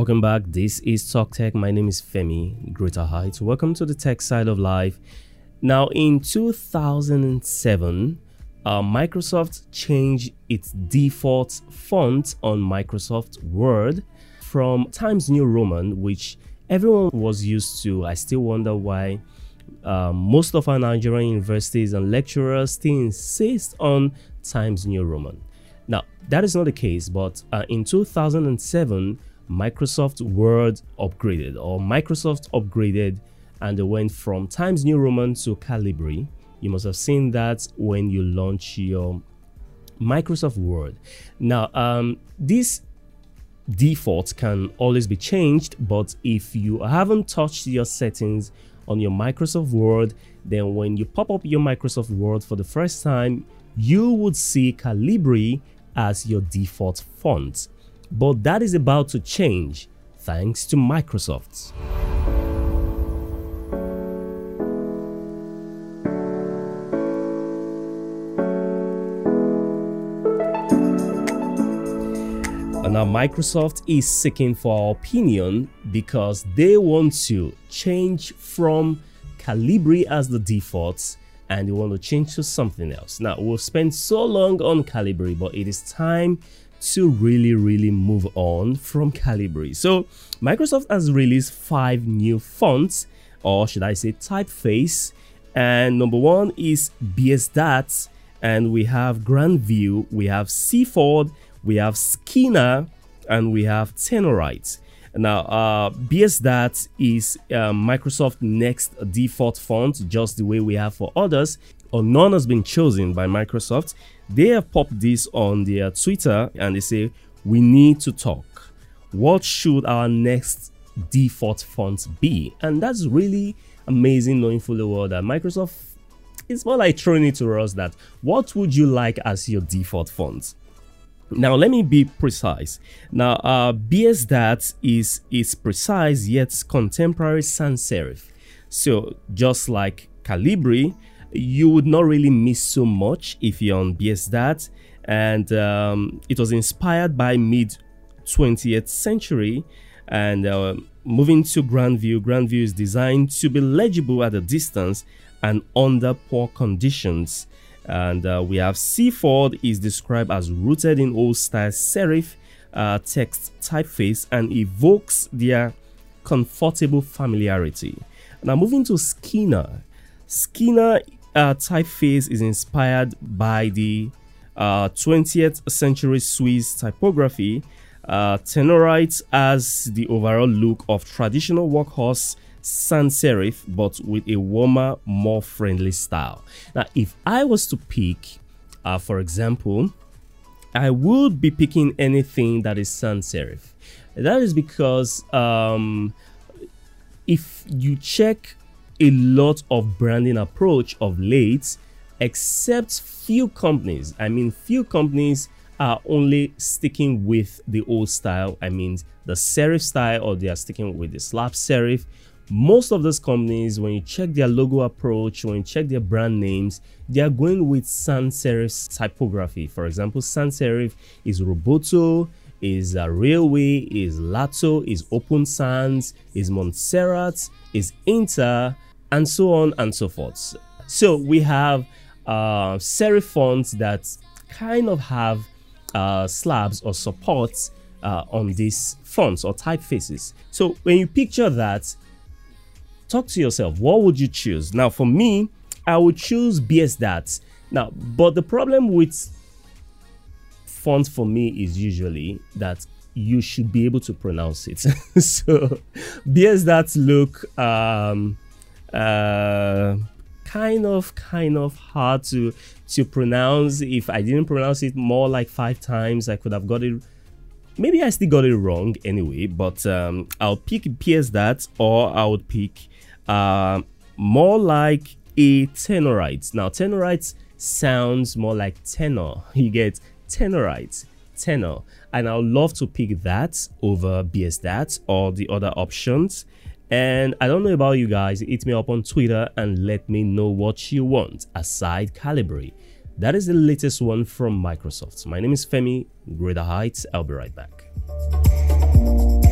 Welcome back. This is Talk Tech. My name is Femi Greater Heights. Welcome to the tech side of life. Now, in 2007, Microsoft changed its default font on Microsoft Word from Times New Roman, which everyone was used to. I still wonder why most of our Nigerian universities and lecturers still insist on Times New Roman. Now, that is not the case, but in 2007, Microsoft Word upgraded, and they went from Times New Roman to Calibri. You must have seen that when you launch your Microsoft Word. Now, this default can always be changed, but if you haven't touched your settings on your Microsoft Word, then when you pop up your Microsoft Word for the first time, you would see Calibri as your default font. But that is about to change thanks to Microsoft. Now, Microsoft is seeking for our opinion because they want to change from Calibri as the default and they want to change to something else. Now, we've spent so long on Calibri, but it is time to really move on from Calibri. So Microsoft has released 5 new fonts, or should I say typeface, and number 1 is BSDAT, and we have Grandview, we have CFord, we have Skinner, and we have Tenorite. Now, BSDAT is Microsoft's next default font, just the way we have for others, or none has been chosen by Microsoft. They have popped this on their Twitter and they say, we need to talk. What should our next default font be? And that's really amazing, knowing fully well that Microsoft is more like throwing it to us that what would you like as your default font? Now, let me be precise. Now, BSDAT is precise yet contemporary sans serif. So just like Calibri, you would not really miss so much if you're on BSDAT, and it was inspired by mid 20th century. And moving to Grandview, Grandview is designed to be legible at a distance and under poor conditions. And we have CFord is described as rooted in old style serif text typeface and evokes their comfortable familiarity. Now, moving to Skinner. Skinner typeface is inspired by the 20th century Swiss typography. Tenorite has the overall look of traditional workhorse sans serif, but with a warmer, more friendly style. Now, if I was to pick, for example, I would be picking anything that is sans serif. That is because if you check a lot of branding approach of late, except few companies are only sticking with the old style. I mean, the serif style, or they are sticking with the slab serif. Most of those companies, when you check their logo approach, when you check their brand names, they are going with sans serif typography. For example, sans serif is Roboto, is Railway, is Lato, is Open Sans, is Montserrat, is Inter, and so on and so forth. So we have serif fonts that kind of have slabs or supports on these fonts or typefaces. So when you picture that, talk to yourself, what would you choose? Now, for me, I would choose BSDAT. Now, but the problem with fonts for me is usually that you should be able to pronounce it. So BSDAT look kind of hard to pronounce. If I didn't pronounce it more like 5 times, I could have got it. Maybe I still got it wrong anyway, but I'll pick BSDAT, or I would pick more like a Tenorite. Now, Tenorite sounds more like tenor. You get Tenorite, tenor, and I would love to pick that over BSDAT or the other options. And I don't know about you guys, hit me up on Twitter and let me know what you want aside Calibri. That is the latest one from Microsoft. My name is Femi Greater Heights. I'll be right back.